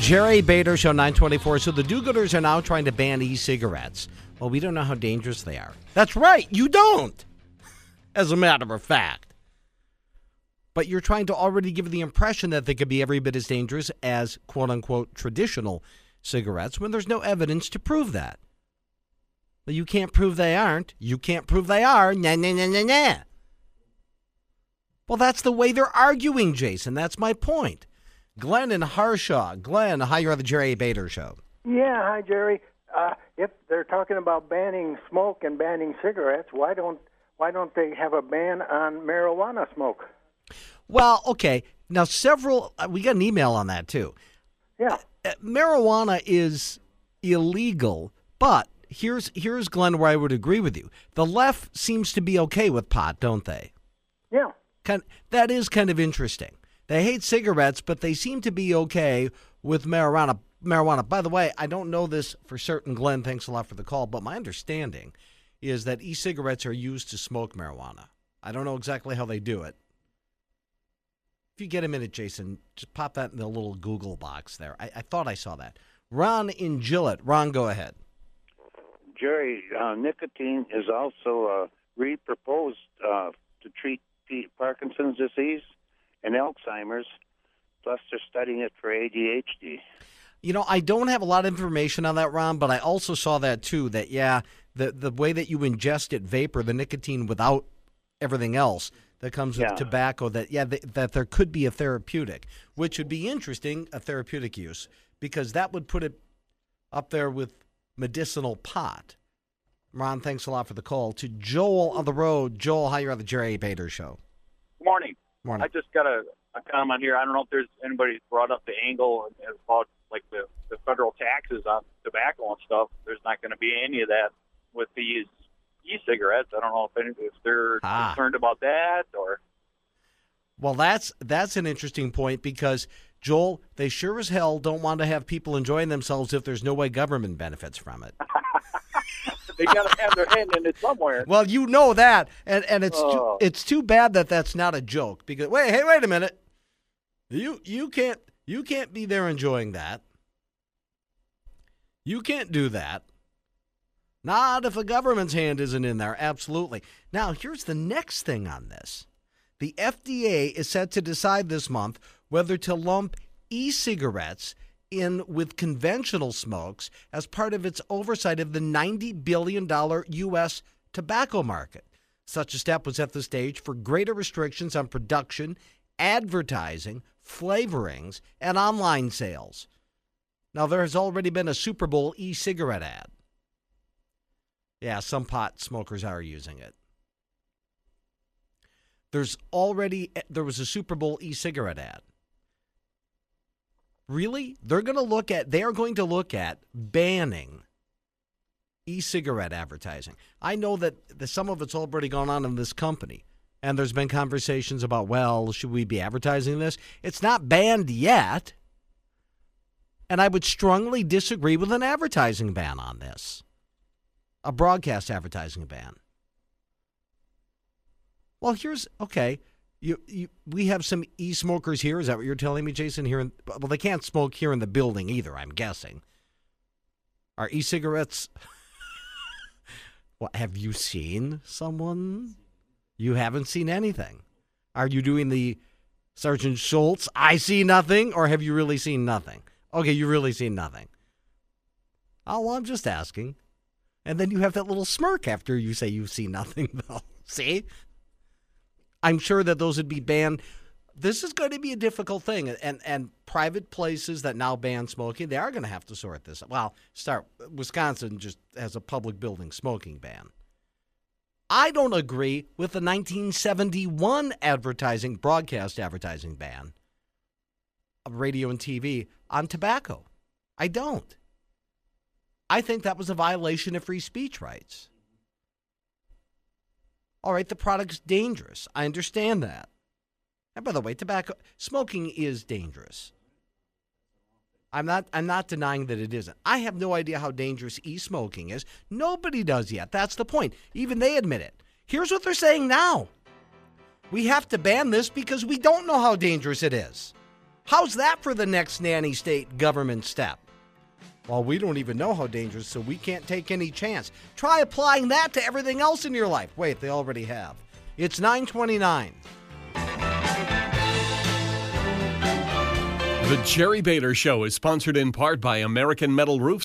Jerry Bader Show, 924. So the do-gooders are now trying to ban e-cigarettes. Well, we don't know how dangerous they are. That's right, you don't, as a matter of fact. But you're trying to already give the impression that they could be every bit as dangerous as, quote-unquote, traditional cigarettes when there's no evidence to prove that. Well, you can't prove they aren't. You can't prove they are. Nah, nah, nah, nah, nah. Well, that's the way they're arguing, Jason. That's my point. Glenn in Harshaw. Glenn, hi, you're on the Jerry Bader Show. Yeah, hi, Jerry. If they're talking about banning smoke and banning cigarettes, why don't they have a ban on marijuana smoke? Well, okay. Now, we got an email on that, too. Yeah. Marijuana is illegal, but here's Glenn, where I would agree with you. The left seems to be okay with pot, don't they? Yeah. That is kind of interesting. They hate cigarettes, but they seem to be okay with marijuana. By the way, I don't know this for certain, Glenn. Thanks a lot for the call. But my understanding is that e-cigarettes are used to smoke marijuana. I don't know exactly how they do it. If you get a minute, Jason, just pop that in the little Google box there. I thought I saw that. Ron in Gillette. Ron, go ahead. Jerry, nicotine is also re-proposed to treat Parkinson's disease and Alzheimer's, plus they're studying it for ADHD. You know, I don't have a lot of information on that, Ron, but I also saw that, too, that, the way that you ingest it, vapor, the nicotine without everything else that comes with tobacco, that there could be a therapeutic, which would be interesting, a therapeutic use, because that would put it up there with medicinal pot. Ron, thanks a lot for the call. To Joel on the road. Joel, hi, you're on the Jerry Bader Show. Good morning. Morning. I just got a comment here. I don't know if there's anybody brought up the angle about like the federal taxes on tobacco and stuff. There's not going to be any of that with these e-cigarettes. I don't know if they're concerned about that or. Well, that's an interesting point because, Joel, they sure as hell don't want to have people enjoying themselves if there's no way government benefits from it. They got to have their hand in it somewhere. Well, you know that, and it's too bad that that's not a joke because wait a minute, you can't be there enjoying that. You can't do that. Not if the government's hand isn't in there. Absolutely. Now, here's the next thing on this. The FDA is set to decide this month whether to lump e-cigarettes in with conventional smokes as part of its oversight of the $90 billion U.S. tobacco market. Such a step was at the stage for greater restrictions on production, advertising, flavorings, and online sales. Now, there has already been a Super Bowl e-cigarette ad. Yeah, some pot smokers are using it. There was a Super Bowl e-cigarette ad. Really? They are going to look at banning e-cigarette advertising. I know that some of it's already gone on in this company, and there's been conversations about, well, should we be advertising this? It's not banned yet, and I would strongly disagree with an advertising ban on this, a broadcast advertising ban. Well, okay. We have some e-smokers here. Is that what you're telling me, Jason? Well, they can't smoke here in the building either, I'm guessing. Are e-cigarettes... What, have you seen someone? You haven't seen anything. Are you doing the Sergeant Schultz, I see nothing, or have you really seen nothing? Okay, you really seen nothing. Oh, well, I'm just asking. And then you have that little smirk after you say you've seen nothing, though. See? I'm sure that those would be banned. This is going to be a difficult thing. And private places that now ban smoking, they are going to have to sort this out. Well, Wisconsin just has a public building smoking ban. I don't agree with the 1971 broadcast advertising ban of radio and TV on tobacco. I don't. I think that was a violation of free speech rights. All right, the product's dangerous. I understand that. And by the way, smoking is dangerous. I'm not denying that it isn't. I have no idea how dangerous e-smoking is. Nobody does yet. That's the point. Even they admit it. Here's what they're saying now. We have to ban this because we don't know how dangerous it is. How's that for the next nanny state government step? Well, we don't even know how dangerous, so we can't take any chance. Try applying that to everything else in your life. Wait, they already have. It's 9:29. The Jerry Bader Show is sponsored in part by American Metal Roofs.